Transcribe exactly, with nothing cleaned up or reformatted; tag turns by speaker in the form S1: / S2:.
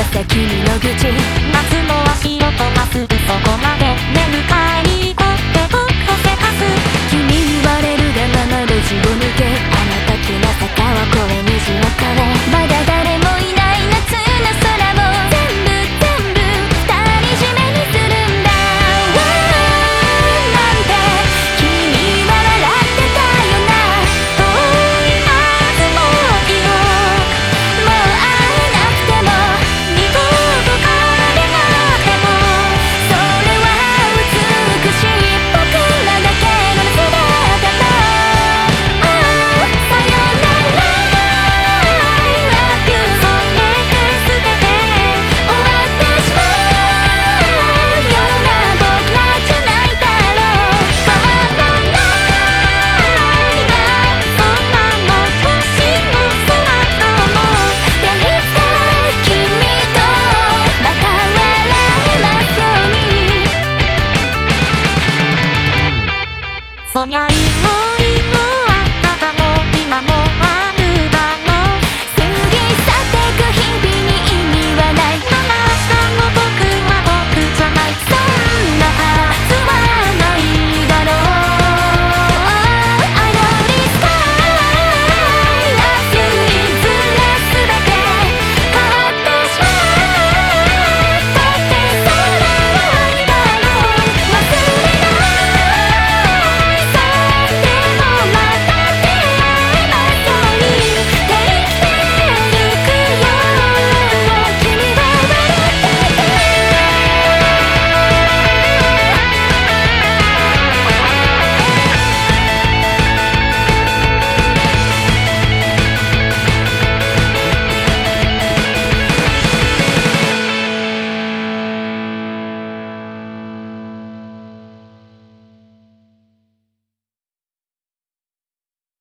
S1: さ君の愚痴。
S2: 夏の足音まっすぐそこまで眠かいに行ってふっとせかす。
S1: 君言われるがまま路地を抜け、あの時の坂を越え虹を越え、まだ誰もいない夏の空を全部全部独り占めにするんだ。わーなんて君は笑ってたよな。
S2: 遠いはずの記憶、
S1: もう会えなくても
S2: 二度と帰れなくても、
S1: それは美しい僕らだけの夏だったの。ああさよなら I love you
S2: それで全て
S1: 終わってしまうような僕らじゃないだろう。変わらないな
S2: そんなの星の空とも。
S1: でいつか君とまた笑えますように。
S2: そりゃ